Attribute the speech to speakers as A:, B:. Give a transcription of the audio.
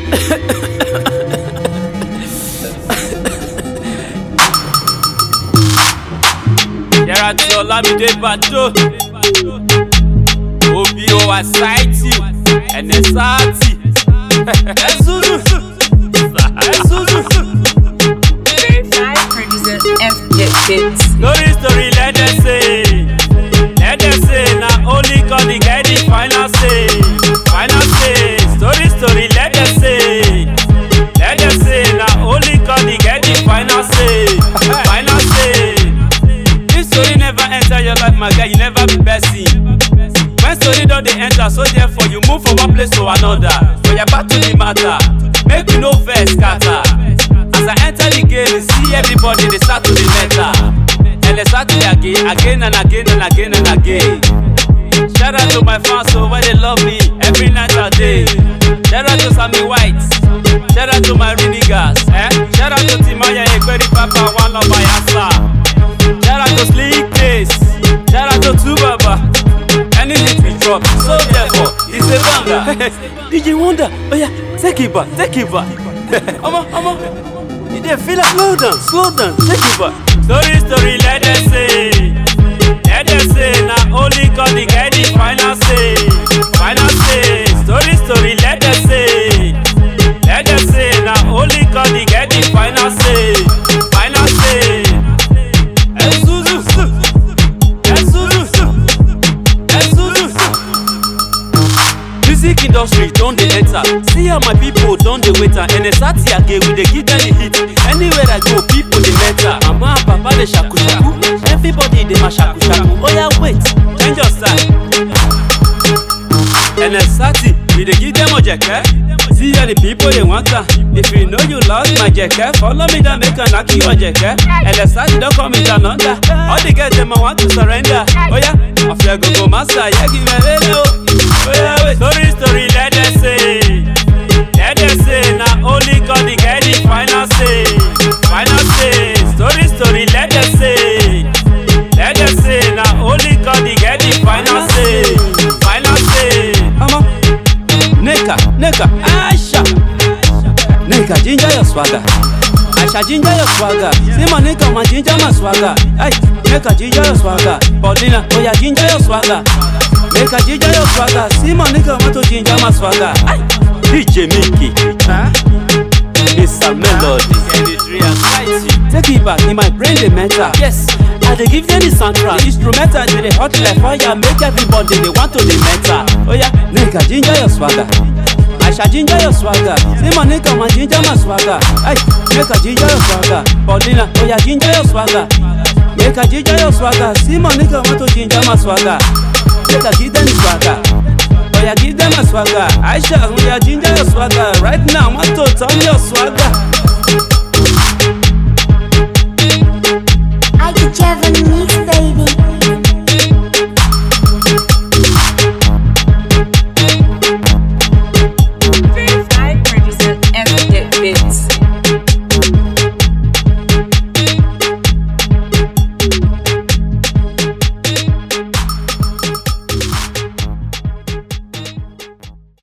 A: Yàrá tí Ọlámídé Bàdó Obi o Asaiti Enesati Esuzu
B: Producer FJ Bits.
A: Story let them say na only God the get the final say story let them say na only God the get the final say This story never enter your life, my guy, you never be person. When story don dey enter, so therefore you move from one place to another. So you're back to the matter, make you no vex scatter. As I enter the game, you see everybody they start to the matter. And they start to again and again and again and again. Shout out to my fans, so where they love me every night and day. Shout out to Sammy White, shout out to my niggas, shout out to Timaya Ekweri Papa, one of my answer. Shout out to Slick Case, shout out to Tubaba. Any hit we drop, so therefore it's a banger. DJ Wonder, oh yeah, take it back. Omo, you dey feel like slow down, take it back. Story, let them say na only God the get the final say. Story, let them say na only God the get the final say. Music industry don dey enter. See how my people don dey wait. And Enesati again we dey give them the hit. Anywhere I go, people dey mentor. Mama and papa dey shaku shaku. Everybody dey ma shaku shaku. Oh yeah, wait, change your style. Enesati, we dey give them ojeke. See how the people they want her. If you know you lost my jeke, follow me down, make a knock you ojeke. Enesati don't come in down under. All the girls them want to surrender. Oh yeah, I feel go master, yeah, give me a little. Oh yeah, wait. Story, let them say na only God the get the final say. Story, let them say na only God the get the final say. Neka, Aisha, ginger your swagger. Aisha, ginger your swagger. See my nigga, my ginger my swagger. Hey, Neka, ginger your swagger. Paulina, oh yeah, ginger your swagger. Neka, ginger your swagger. See my nigga, want to ginger my swagger. Hey, DJ Mickey, Mr. Melody. Take it back, in my brain they mental. Yes, I dey give them the soundtrack. The instrumental they hot like fire, make everybody they want to the mental. Oh yeah, Neka, ginger your swagger. Aisha, ginger your swagger. See my nigga, my ginger my swagger. Hey, Neka, ginger your swagger. Paulina, oh yeah, ginger your swagger. Neka, ginger your swagger. See my nigga, want to ginger my swagger. Neka, give them the swagger. Oh yeah, give them a swagger. Aisha, oh yeah, ginger your swagger. Right now, I want to turn your swagger.
C: I could have a mix.